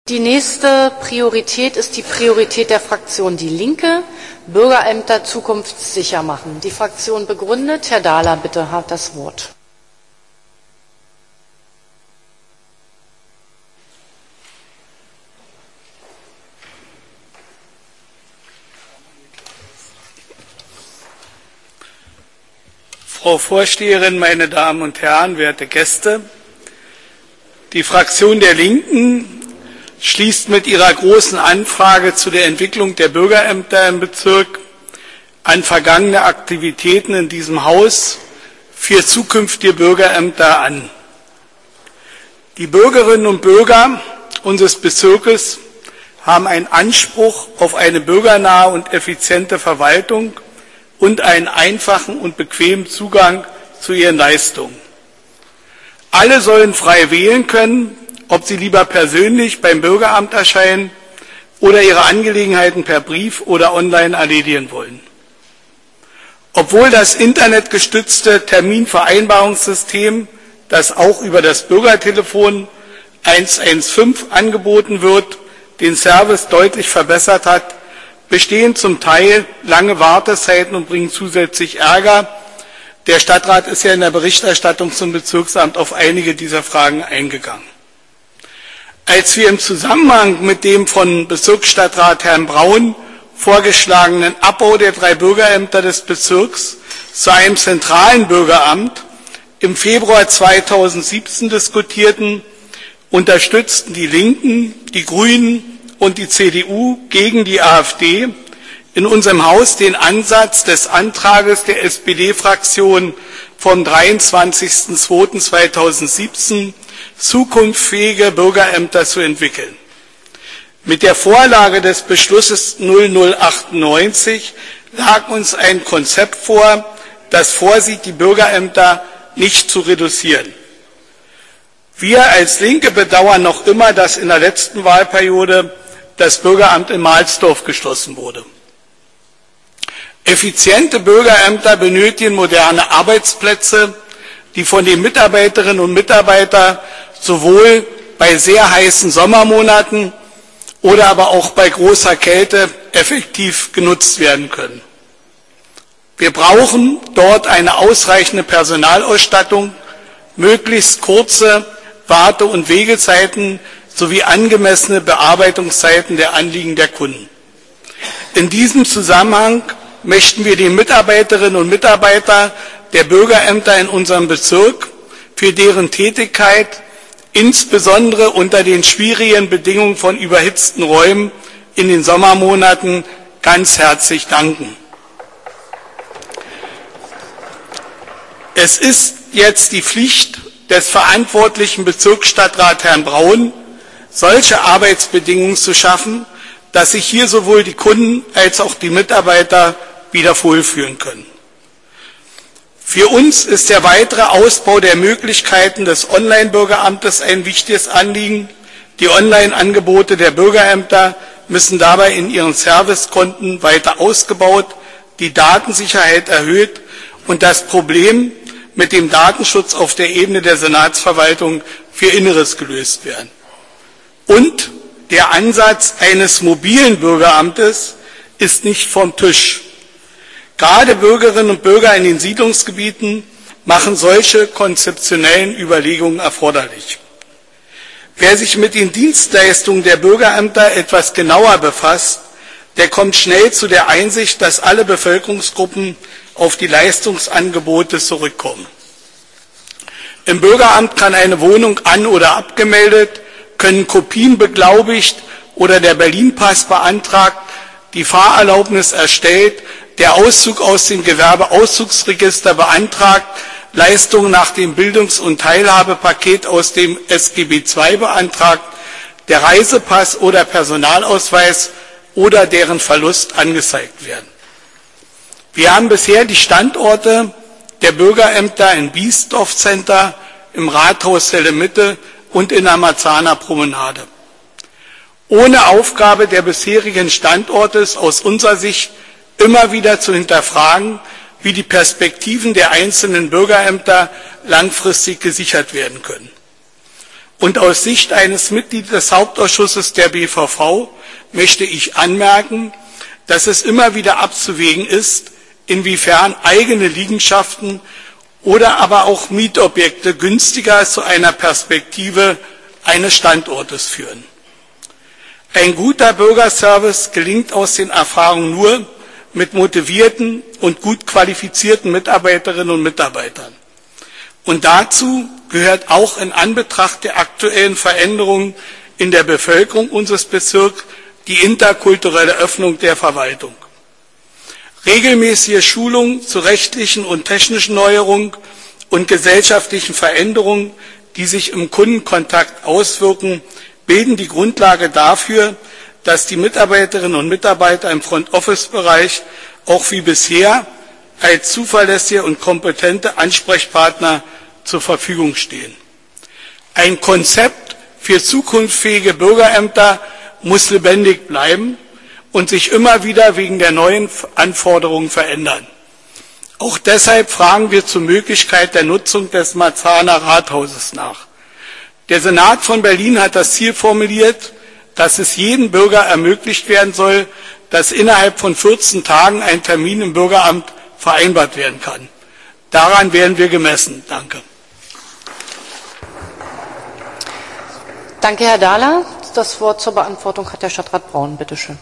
Die nächste Priorität ist die Priorität der Fraktion Die Linke, Bürgerämter zukunftssicher machen. Die Fraktion begründet. Herr Dahler, bitte, hat das Wort. Frau Vorsteherin, meine Damen und Herren, werte Gäste! Die Fraktion der Linken schließt mit ihrer großen Anfrage zu der Entwicklung der Bürgerämter im Bezirk an vergangene Aktivitäten in diesem Haus für zukünftige Bürgerämter an. Die Bürgerinnen und Bürger unseres Bezirkes haben einen Anspruch auf eine bürgernahe und effiziente Verwaltung und einen einfachen und bequemen Zugang zu ihren Leistungen. Alle sollen frei wählen können, ob sie lieber persönlich beim Bürgeramt erscheinen oder ihre Angelegenheiten per Brief oder online erledigen wollen. Obwohl das internetgestützte Terminvereinbarungssystem, das auch über das Bürgertelefon 115 angeboten wird, den Service deutlich verbessert hat, bestehen zum Teil lange Wartezeiten und bringen zusätzlich Ärger. Der Stadtrat ist ja in der Berichterstattung zum Bezirksamt auf einige dieser Fragen eingegangen. Als wir im Zusammenhang mit dem von Bezirksstadtrat Herrn Braun vorgeschlagenen Abbau der 3 Bürgerämter des Bezirks zu einem zentralen Bürgeramt im Februar 2017 diskutierten, unterstützten die Linken, die Grünen und die CDU gegen die AfD in unserem Haus den Ansatz des Antrages der SPD-Fraktion vom 23.02.2017, zukunftsfähige Bürgerämter zu entwickeln. Mit der Vorlage des Beschlusses 0098 lag uns ein Konzept vor, das vorsieht, die Bürgerämter nicht zu reduzieren. Wir als Linke bedauern noch immer, dass in der letzten Wahlperiode das Bürgeramt in Mahlsdorf geschlossen wurde. Effiziente Bürgerämter benötigen moderne Arbeitsplätze, die von den Mitarbeiterinnen und Mitarbeitern sowohl bei sehr heißen Sommermonaten oder aber auch bei großer Kälte effektiv genutzt werden können. Wir brauchen dort eine ausreichende Personalausstattung, möglichst kurze Warte- und Wegezeiten sowie angemessene Bearbeitungszeiten der Anliegen der Kunden. In diesem Zusammenhang möchten wir den Mitarbeiterinnen und Mitarbeitern der Bürgerämter in unserem Bezirk für deren Tätigkeit, insbesondere unter den schwierigen Bedingungen von überhitzten Räumen in den Sommermonaten, ganz herzlich danken. Es ist jetzt die Pflicht des verantwortlichen Bezirksstadtrats Herrn Braun, solche Arbeitsbedingungen zu schaffen, dass sich hier sowohl die Kunden als auch die Mitarbeiter wieder wohlfühlen können. Für uns ist der weitere Ausbau der Möglichkeiten des Online-Bürgeramtes ein wichtiges Anliegen. Die Online-Angebote der Bürgerämter müssen dabei in ihren Servicekonten weiter ausgebaut, die Datensicherheit erhöht und das Problem mit dem Datenschutz auf der Ebene der Senatsverwaltung für Inneres gelöst werden. Und der Ansatz eines mobilen Bürgeramtes ist nicht vom Tisch. Gerade Bürgerinnen und Bürger in den Siedlungsgebieten machen solche konzeptionellen Überlegungen erforderlich. Wer sich mit den Dienstleistungen der Bürgerämter etwas genauer befasst, der kommt schnell zu der Einsicht, dass alle Bevölkerungsgruppen auf die Leistungsangebote zurückkommen. Im Bürgeramt kann eine Wohnung an- oder abgemeldet, können Kopien beglaubigt oder der Berlin-Pass beantragt, die Fahrerlaubnis erstellt, der Auszug aus dem Gewerbeauszugsregister beantragt, Leistungen nach dem Bildungs- und Teilhabepaket aus dem SGB II beantragt, der Reisepass oder Personalausweis oder deren Verlust angezeigt werden. Wir haben bisher die Standorte der Bürgerämter in Biesdorf Center, im Rathaus Celle Mitte und in der Marzahner Promenade. Ohne Aufgabe der bisherigen Standorte ist aus unserer Sicht immer wieder zu hinterfragen, wie die Perspektiven der einzelnen Bürgerämter langfristig gesichert werden können. Und aus Sicht eines Mitglieds des Hauptausschusses der BVV möchte ich anmerken, dass es immer wieder abzuwägen ist, inwiefern eigene Liegenschaften oder aber auch Mietobjekte günstiger zu einer Perspektive eines Standortes führen. Ein guter Bürgerservice gelingt aus den Erfahrungen nur mit motivierten und gut qualifizierten Mitarbeiterinnen und Mitarbeitern. Und dazu gehört auch in Anbetracht der aktuellen Veränderungen in der Bevölkerung unseres Bezirks die interkulturelle Öffnung der Verwaltung. Regelmäßige Schulungen zu rechtlichen und technischen Neuerungen und gesellschaftlichen Veränderungen, die sich im Kundenkontakt auswirken, bilden die Grundlage dafür, dass die Mitarbeiterinnen und Mitarbeiter im Front-Office-Bereich auch wie bisher als zuverlässige und kompetente Ansprechpartner zur Verfügung stehen. Ein Konzept für zukunftsfähige Bürgerämter muss lebendig bleiben und sich immer wieder wegen der neuen Anforderungen verändern. Auch deshalb fragen wir zur Möglichkeit der Nutzung des Marzahner Rathauses nach. Der Senat von Berlin hat das Ziel formuliert, dass es jedem Bürger ermöglicht werden soll, dass innerhalb von 14 Tagen ein Termin im Bürgeramt vereinbart werden kann. Daran werden wir gemessen. Danke. Danke, Herr Dahler. Das Wort zur Beantwortung hat der Stadtrat Braun. Bitte schön.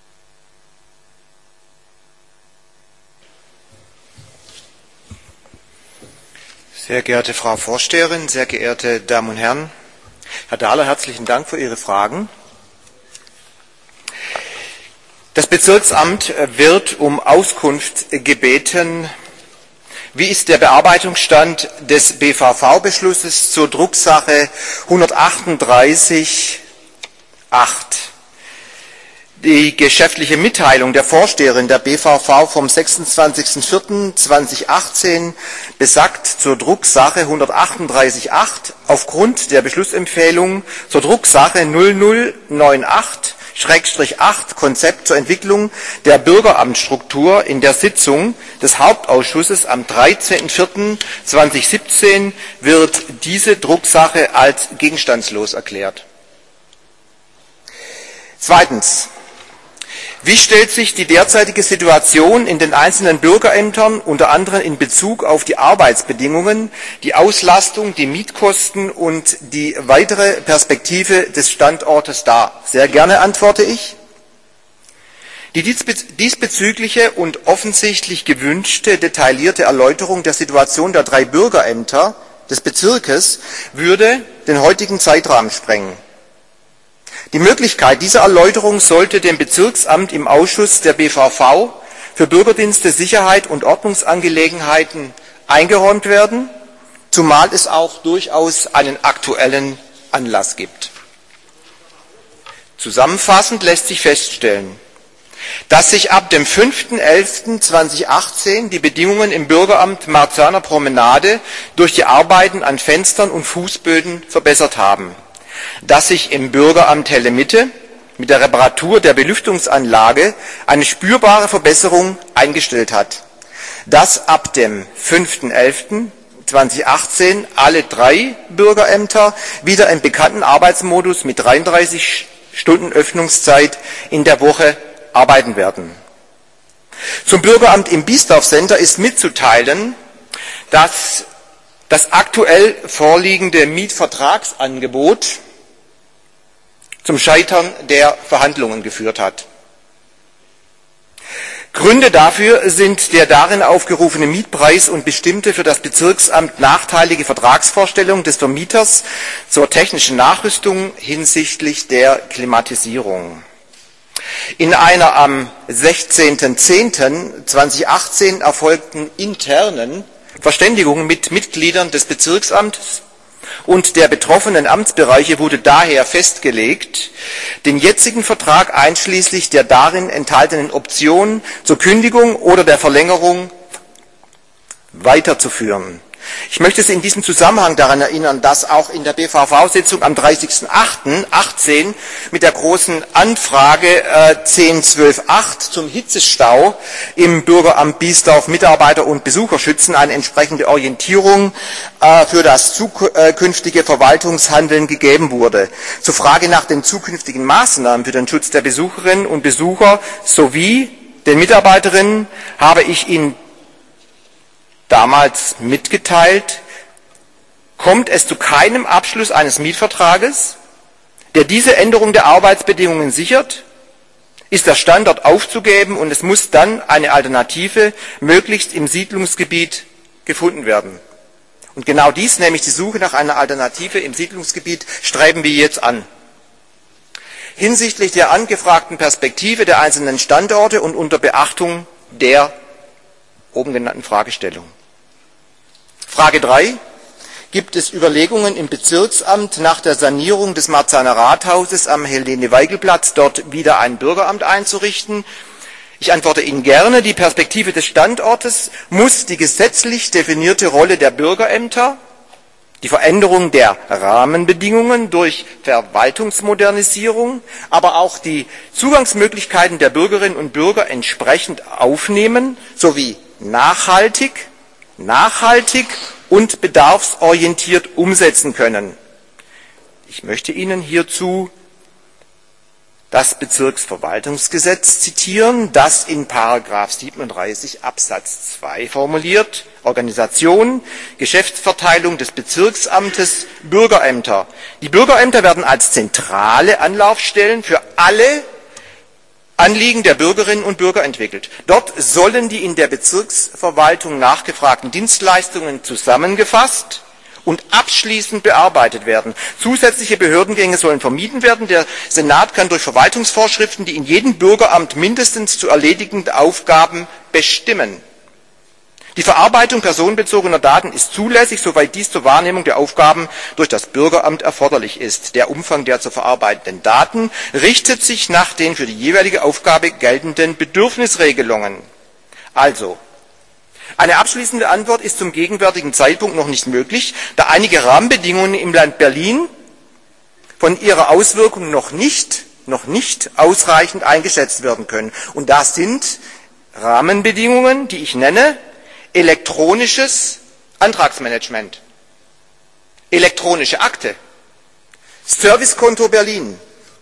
Sehr geehrte Frau Vorsteherin, sehr geehrte Damen und Herren, Herr Dahler, herzlichen Dank für Ihre Fragen. Das Bezirksamt wird um Auskunft gebeten, wie ist der Bearbeitungsstand des BVV-Beschlusses zur Drucksache 138-8. Die geschäftliche Mitteilung der Vorsteherin der BVV vom 26.04.2018 besagt zur Drucksache 138.8 aufgrund der Beschlussempfehlung zur Drucksache 0098/8 Konzept zur Entwicklung der Bürgeramtsstruktur in der Sitzung des Hauptausschusses am 13.04.2017 wird diese Drucksache als gegenstandslos erklärt. Zweitens. Wie stellt sich die derzeitige Situation in den einzelnen Bürgerämtern, unter anderem in Bezug auf die Arbeitsbedingungen, die Auslastung, die Mietkosten und die weitere Perspektive des Standortes dar? Sehr gerne antworte ich. Die diesbezügliche und offensichtlich gewünschte detaillierte Erläuterung der Situation der 3 Bürgerämter des Bezirkes würde den heutigen Zeitrahmen sprengen. Die Möglichkeit dieser Erläuterung sollte dem Bezirksamt im Ausschuss der BVV für Bürgerdienste, Sicherheit und Ordnungsangelegenheiten eingeräumt werden, zumal es auch durchaus einen aktuellen Anlass gibt. Zusammenfassend lässt sich feststellen, dass sich ab dem 5.11.2018 die Bedingungen im Bürgeramt Marzahner Promenade durch die Arbeiten an Fenstern und Fußböden verbessert haben, dass sich im Bürgeramt Helle Mitte mit der Reparatur der Belüftungsanlage eine spürbare Verbesserung eingestellt hat, dass ab dem 5.11.2018 alle 3 Bürgerämter wieder im bekannten Arbeitsmodus mit 33 Stunden Öffnungszeit in der Woche arbeiten werden. Zum Bürgeramt im Biesdorf Center ist mitzuteilen, dass das aktuell vorliegende Mietvertragsangebot zum Scheitern der Verhandlungen geführt hat. Gründe dafür sind der darin aufgerufene Mietpreis und bestimmte für das Bezirksamt nachteilige Vertragsvorstellung des Vermieters zur technischen Nachrüstung hinsichtlich der Klimatisierung. In einer am 16.10.2018 erfolgten internen Verständigung mit Mitgliedern des Bezirksamtes und der betroffenen Amtsbereiche wurde daher festgelegt, den jetzigen Vertrag einschließlich der darin enthaltenen Option zur Kündigung oder der Verlängerung weiterzuführen. Ich möchte Sie in diesem Zusammenhang daran erinnern, dass auch in der BVV-Sitzung am 30.08.18 mit der großen Anfrage 10.12.8 zum Hitzestau im Bürgeramt Biesdorf Mitarbeiter und Besucher schützen eine entsprechende Orientierung für das zukünftige Verwaltungshandeln gegeben wurde. Zur Frage nach den zukünftigen Maßnahmen für den Schutz der Besucherinnen und Besucher sowie den Mitarbeiterinnen habe ich Ihnen damals mitgeteilt, kommt es zu keinem Abschluss eines Mietvertrages, der diese Änderung der Arbeitsbedingungen sichert, ist der Standort aufzugeben und es muss dann eine Alternative möglichst im Siedlungsgebiet gefunden werden. Und genau dies, nämlich die Suche nach einer Alternative im Siedlungsgebiet, streben wir jetzt an. Hinsichtlich der angefragten Perspektive der einzelnen Standorte und unter Beachtung der oben genannten Fragestellung. Frage 3. Gibt es Überlegungen im Bezirksamt nach der Sanierung des Marzahner Rathauses am Helene-Weigel-Platz dort wieder ein Bürgeramt einzurichten? Ich antworte Ihnen gerne. Die Perspektive des Standortes muss die gesetzlich definierte Rolle der Bürgerämter, die Veränderung der Rahmenbedingungen durch Verwaltungsmodernisierung, aber auch die Zugangsmöglichkeiten der Bürgerinnen und Bürger entsprechend aufnehmen, sowie nachhaltig und bedarfsorientiert umsetzen können. Ich möchte Ihnen hierzu das Bezirksverwaltungsgesetz zitieren, das in § 37 Absatz 2 formuliert: Organisation, Geschäftsverteilung des Bezirksamtes, Bürgerämter. Die Bürgerämter werden als zentrale Anlaufstellen für alle Anliegen der Bürgerinnen und Bürger entwickelt. Dort sollen die in der Bezirksverwaltung nachgefragten Dienstleistungen zusammengefasst und abschließend bearbeitet werden. Zusätzliche Behördengänge sollen vermieden werden. Der Senat kann durch Verwaltungsvorschriften die in jedem Bürgeramt mindestens zu erledigenden Aufgaben bestimmen. Die Verarbeitung personenbezogener Daten ist zulässig, soweit dies zur Wahrnehmung der Aufgaben durch das Bürgeramt erforderlich ist. Der Umfang der zu verarbeitenden Daten richtet sich nach den für die jeweilige Aufgabe geltenden Bedürfnisregelungen. Also, eine abschließende Antwort ist zum gegenwärtigen Zeitpunkt noch nicht möglich, da einige Rahmenbedingungen im Land Berlin von ihrer Auswirkung noch nicht ausreichend eingeschätzt werden können. Und das sind Rahmenbedingungen, die ich nenne: elektronisches Antragsmanagement, elektronische Akte, Servicekonto Berlin.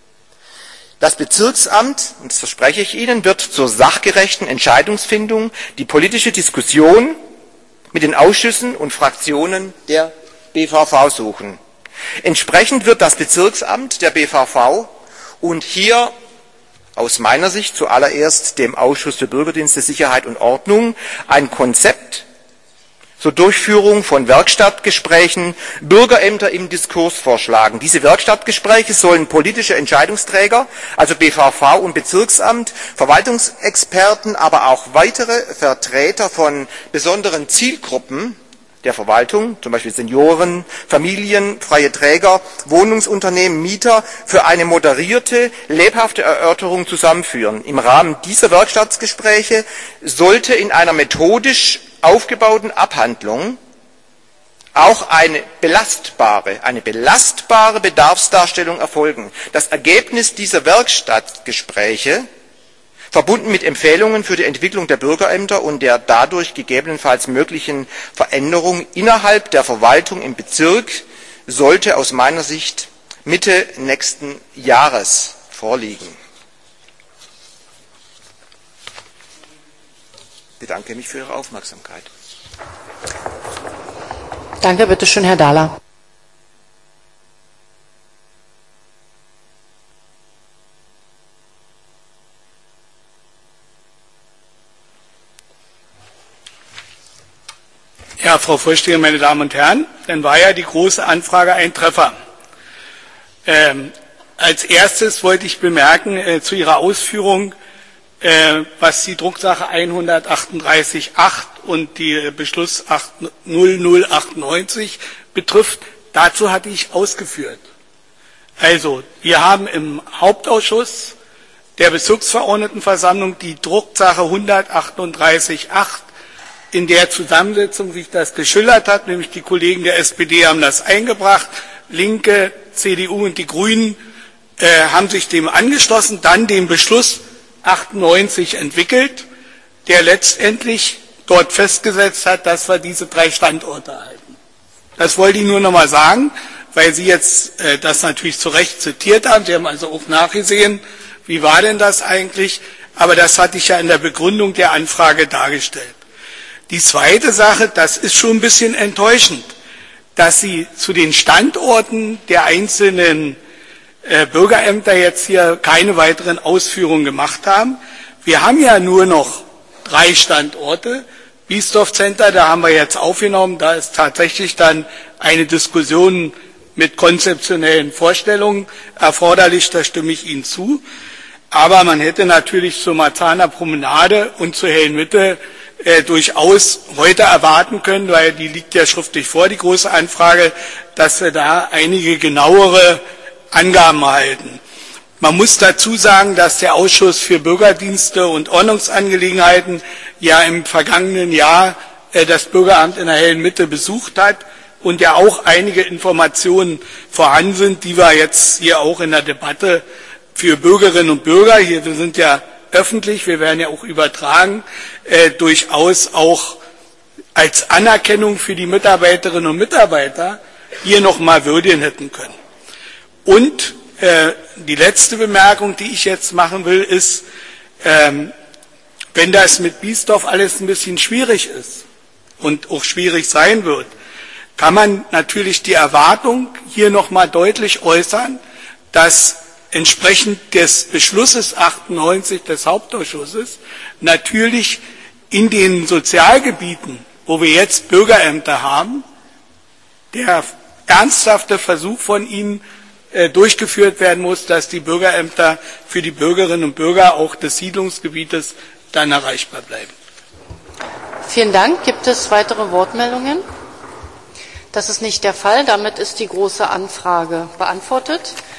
Das Bezirksamt, und das verspreche ich Ihnen, wird zur sachgerechten Entscheidungsfindung die politische Diskussion mit den Ausschüssen und Fraktionen der BVV suchen. Entsprechend wird das Bezirksamt der BVV und hier aus meiner Sicht zuallererst dem Ausschuss für Bürgerdienste, Sicherheit und Ordnung ein Konzept zur Durchführung von Werkstattgesprächen Bürgerämter im Diskurs vorschlagen. Diese Werkstattgespräche sollen politische Entscheidungsträger, also BVV und Bezirksamt, Verwaltungsexperten, aber auch weitere Vertreter von besonderen Zielgruppen der Verwaltung, zum Beispiel Senioren, Familien, freie Träger, Wohnungsunternehmen, Mieter, für eine moderierte, lebhafte Erörterung zusammenführen. Im Rahmen dieser Werkstattgespräche sollte in einer methodisch aufgebauten Abhandlung auch eine belastbare Bedarfsdarstellung erfolgen. Das Ergebnis dieser Werkstattgespräche, verbunden mit Empfehlungen für die Entwicklung der Bürgerämter und der dadurch gegebenenfalls möglichen Veränderung innerhalb der Verwaltung im Bezirk, sollte aus meiner Sicht Mitte nächsten Jahres vorliegen. Ich bedanke mich für Ihre Aufmerksamkeit. Danke, bitte schön, Herr Dahler. Ja, Frau Vorsteherin, meine Damen und Herren, dann war ja die große Anfrage ein Treffer. Als erstes wollte ich bemerken zu Ihrer Ausführung, was die Drucksache 138.8 und die Beschluss 0098 betrifft. Dazu hatte ich ausgeführt. Also, wir haben im Hauptausschuss der Bezirksverordnetenversammlung die Drucksache 138.8 in der Zusammensetzung, wie ich das geschildert habe, nämlich die Kollegen der SPD haben das eingebracht, Linke, CDU und die Grünen haben sich dem angeschlossen, dann den Beschluss 98 entwickelt, der letztendlich dort festgesetzt hat, dass wir diese 3 Standorte halten. Das wollte ich nur noch mal sagen, weil Sie jetzt das natürlich zu Recht zitiert haben. Sie haben also auch nachgesehen, wie war denn das eigentlich? Aber das hatte ich ja in der Begründung der Anfrage dargestellt. Die zweite Sache, das ist schon ein bisschen enttäuschend, dass Sie zu den Standorten der einzelnen Bürgerämter jetzt hier keine weiteren Ausführungen gemacht haben. Wir haben ja nur noch 3 Standorte. Biesdorf Center, da haben wir jetzt aufgenommen, da ist tatsächlich dann eine Diskussion mit konzeptionellen Vorstellungen erforderlich, da stimme ich Ihnen zu. Aber man hätte natürlich zur Marzahner Promenade und zur Hellen Mitte durchaus heute erwarten können, weil die liegt ja schriftlich vor, die große Anfrage, dass wir da einige genauere Angaben erhalten. Man muss dazu sagen, dass der Ausschuss für Bürgerdienste und Ordnungsangelegenheiten ja im vergangenen Jahr das Bürgeramt in der Hellen Mitte besucht hat und ja auch einige Informationen vorhanden sind, die wir jetzt hier auch in der Debatte für Bürgerinnen und Bürger, hier wir sind ja öffentlich, wir werden ja auch übertragen, durchaus auch als Anerkennung für die Mitarbeiterinnen und Mitarbeiter hier nochmal würdigen hätten können. Und die letzte Bemerkung, die ich jetzt machen will, ist, wenn das mit Biesdorf alles ein bisschen schwierig ist und auch schwierig sein wird, kann man natürlich die Erwartung hier nochmal deutlich äußern, dass entsprechend des Beschlusses 98 des Hauptausschusses natürlich in den Sozialgebieten, wo wir jetzt Bürgerämter haben, der ernsthafte Versuch von Ihnen durchgeführt werden muss, dass die Bürgerämter für die Bürgerinnen und Bürger auch des Siedlungsgebietes dann erreichbar bleiben. Vielen Dank. Gibt es weitere Wortmeldungen? Das ist nicht der Fall. Damit ist die Große Anfrage beantwortet.